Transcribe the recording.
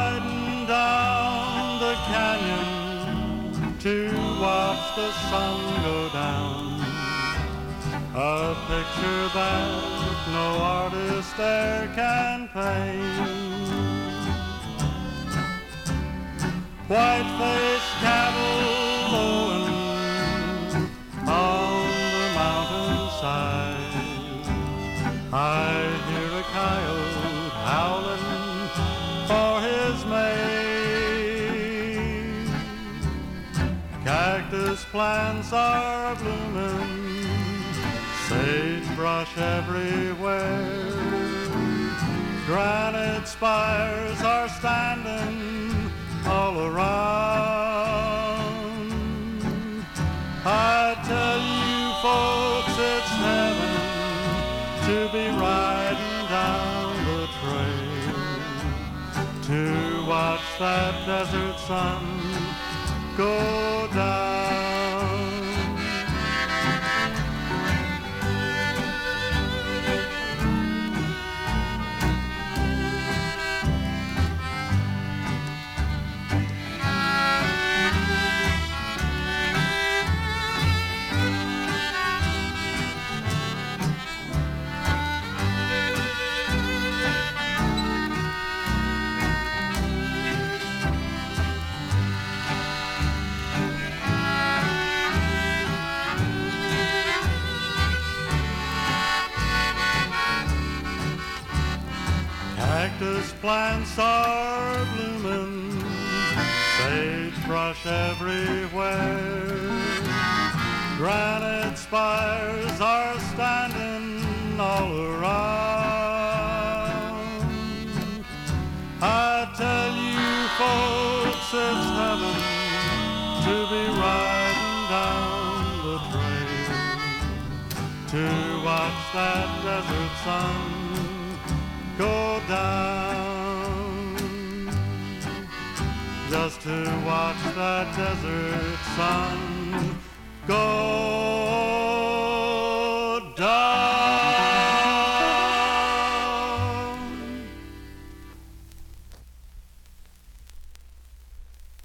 riding down the canyon to watch the sun go down. A picture that no artist there can paint. White-faced cattle lowing on the mountainside. I hear a coyote howling for his mate. Cactus plants are blooming, sagebrush everywhere. Granite spires are standing all around. I tell you folks, it's heaven to be riding down the trail to watch that desert sun go down. Cactus plants are blooming, sagebrush everywhere. Granite spires are standing all around. I tell you folks, it's heaven to be riding down the trail to watch that desert sun go down, just to watch that desert sun